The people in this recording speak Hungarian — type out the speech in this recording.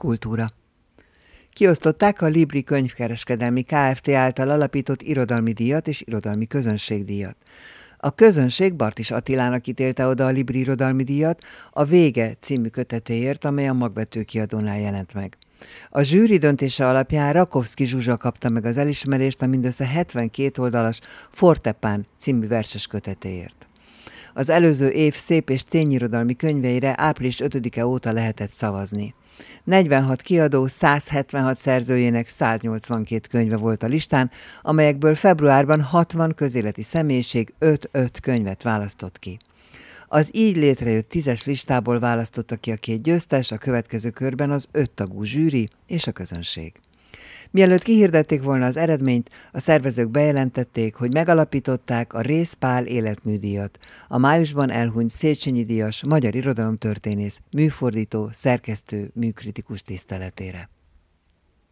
Kultúra. Kiosztották a Libri Könyvkereskedelmi Kft. Által alapított irodalmi díjat és irodalmi közönségdíjat. A közönség Bartis Attilának ítélte oda a Libri irodalmi díjat a Vége című kötetéért, amely a Magvető kiadónál jelent meg. A zsűri döntése alapján Rakovszky Zsuzsa kapta meg az elismerést a mindössze 72 oldalas Fortepán című verses kötetéért. Az előző év szép és tényirodalmi könyveire április 5-e óta lehetett szavazni. 46 kiadó 176 szerzőjének 182 könyve volt a listán, amelyekből februárban 60 közéleti személyiség 5-5 könyvet választott ki. Az így létrejött 10-es listából választotta ki a 2 győztes, a következő körben az 5 tagú zsűri és a közönség. Mielőtt kihirdették volna az eredményt, a szervezők bejelentették, hogy megalapították a Rész Pál életműdíjat, a májusban elhunyt Széchenyi díjas magyar irodalomtörténész, műfordító, szerkesztő, műkritikus tiszteletére.